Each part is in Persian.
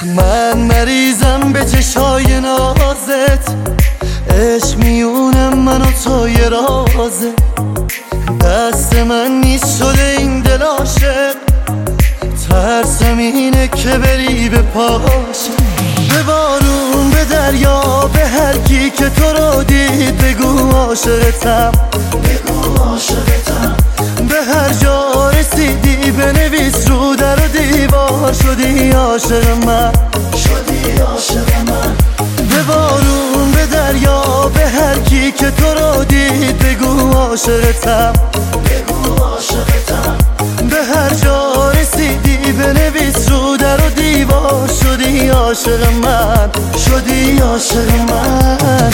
من مریضم به چشای نازت، عشق میونم من و تو یه رازه. دست من نیست شده این دل عاشق، ترسم اینه که بری به پاشه. به بارون، به دریا، به هر کی که تو رو دید بگو عاشقتم، بگو عاشقتم. به هر جا رسیدی بنویس رو در و دیوار شدی عاشق من، شدی عاشق من. به بارون، به دریا، به هر کی که تو رو دید بگو عاشقتم، بگو عاشقتم. به هر جا رسیدی بنویس رو در و دیوار شدی عاشق من، شدی عاشق من.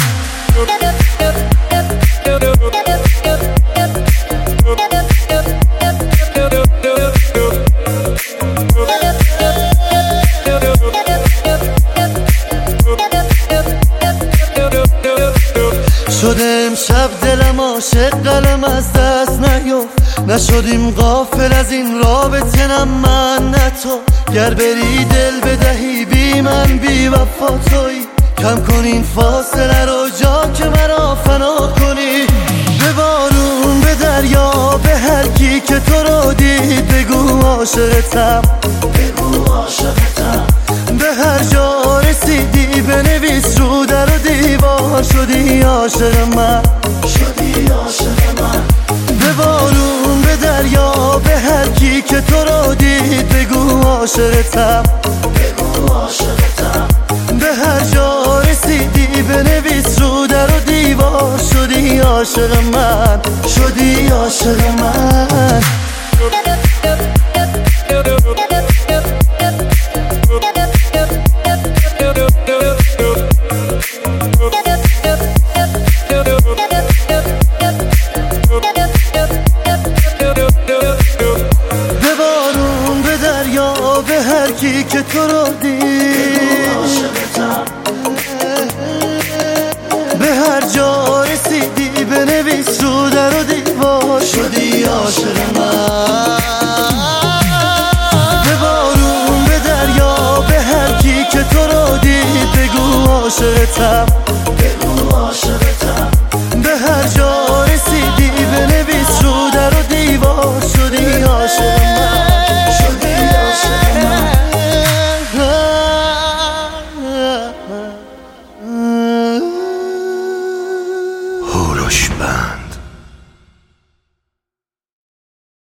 شده امشب دلم عاشق، قلم از دست نیفت. نشدیم غافل از این رابطه، نه من نه تو. گر بری دل بدهی بی من بی وفا تویی. کم کن این فاصله رو جا که مرا فنا کنی. به بارون، به دریا، به هر کی که تو رو دید بگو عاشقتم، بگو عاشقتم. به هر جا رسیدی بنویس رو در و دیوار شدی عاشق من، شدی عاشق من. به بارون، به دریا، به هر کی که تو رو دید بگو عاشقتم، بگو عاشقتم. به هر جا رسیدی بنویس رو در و دیوار شدی عاشق من، شدی عاشق من. به بارون، به دریا، به هر کی که تو رو دید به هر جا رسیدی بنویس رو در و دیوار شدی عاشق من. به بارون، به دریا، به هر کی که تو رو دید بگو عاشقتم، بگو عاشقتم. به هر جا رسیدی بنویس رو در و دیوار شدی عاشق من، شدی عاشق من. هوروش بند.